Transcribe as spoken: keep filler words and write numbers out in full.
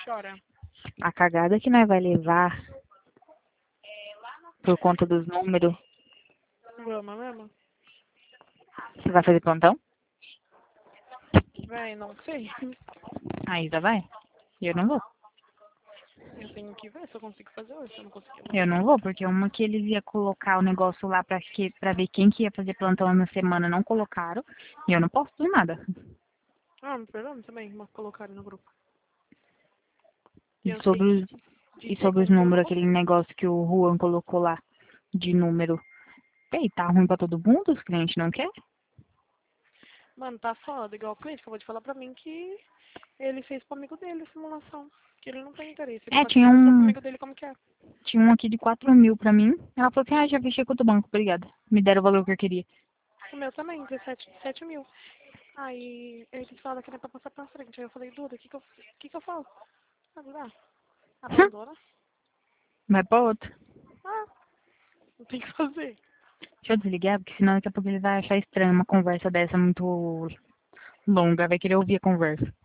Chora. A cagada que nós vai levar por conta dos números. Vamos mesmo? Você vai fazer plantão? Véi, não sei. A Isa vai? Eu não vou. Eu tenho que ver se eu consigo fazer hoje. Se eu não conseguir, eu Eu não vou, porque uma que eles iam colocar o negócio lá pra, que, pra ver quem que ia fazer plantão na semana não colocaram. E eu não posso fazer nada. Ah, me perdoa também, mas colocaram no grupo. E Eu sei sobre que os, de, e de sobre os segunda eu não números, aquele consigo. negócio que o Juan colocou lá de número. Ei, tá ruim pra todo mundo? Os clientes não querem? Mano, tá foda. Igual o cliente acabou de falar pra mim que ele fez pro amigo dele a simulação. Que ele não tem interesse. Ele É, só quer tinha mostrar pro um, amigo dele como que é. tinha um aqui de quatro mil pra mim. Ela falou assim, ah, já fechei com o banco, obrigada. Me deram o valor que eu queria. O meu também, dezessete, sete mil. Aí eles falaram que era pra passar pra frente. Aí eu falei, Duda, o que que eu, que que eu falo? Ah, abandona. Vai pra outro. Ah, não tem o que fazer. Deixa eu desligar, porque senão daqui a pouco ele vai achar estranho uma conversa dessa muito longa. Vai querer ouvir a conversa.